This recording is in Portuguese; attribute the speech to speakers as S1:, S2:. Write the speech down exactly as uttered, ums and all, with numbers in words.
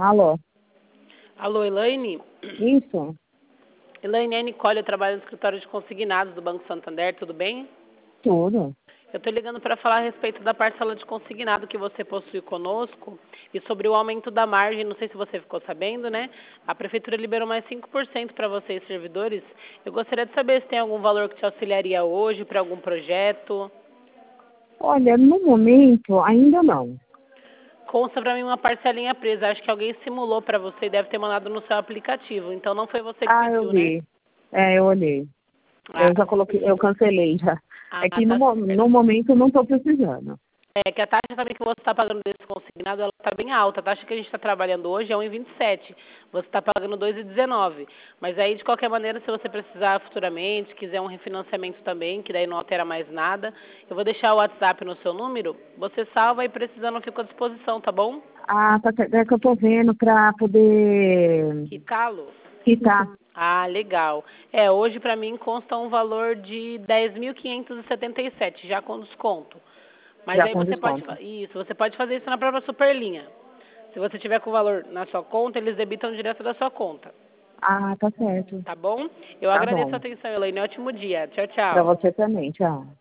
S1: Alô?
S2: Alô, Elaine?
S1: Isso?
S2: Elaine, é Nicole, eu trabalho no escritório de consignados do Banco Santander, tudo bem?
S1: Tudo.
S2: Eu estou ligando para falar a respeito da parcela de consignado que você possui conosco e sobre o aumento da margem, não sei se você ficou sabendo, né? A Prefeitura liberou mais cinco por cento para vocês, servidores. Eu gostaria de saber se tem algum valor que te auxiliaria hoje para algum projeto.
S1: Olha, no momento, ainda não.
S2: Consta para mim uma parcelinha presa. Acho que alguém simulou para você e deve ter mandado no seu aplicativo. Então não foi você que
S1: Ah, eu
S2: pediu, né?
S1: vi. É, eu olhei.
S2: Ah,
S1: Eu já coloquei, eu cancelei já.
S2: ah,
S1: É que no,
S2: tá
S1: mo-
S2: certo.
S1: no momento eu não estou precisando.
S2: É que a taxa também que você está pagando desse consignado, ela está bem alta. A taxa que a gente está trabalhando hoje é um vírgula vinte e sete. Você está pagando dois vírgula dezenove. Mas aí, de qualquer maneira, se você precisar futuramente, quiser um refinanciamento também, que daí não altera mais nada, eu vou deixar o WhatsApp no seu número. Você salva e precisando eu fico à disposição, tá bom?
S1: Ah, tá certo. É que eu estou vendo para poder
S2: Quitá-lo?
S1: quitar.
S2: Ah, legal. É, hoje para mim consta um valor de dez mil quinhentos e setenta e sete, já com desconto. Mas
S1: Já
S2: aí
S1: com
S2: você pode,
S1: desconto.
S2: fa- isso, você pode fazer isso na própria Superlinha. Se você tiver com o valor na sua conta, eles debitam direto da sua conta,
S1: Ah, tá certo.
S2: tá bom? Eu
S1: Tá
S2: agradeço a
S1: bom.
S2: atenção, Elaine. Ótimo dia. Tchau,
S1: Para
S2: tchau.
S1: você também. Tchau.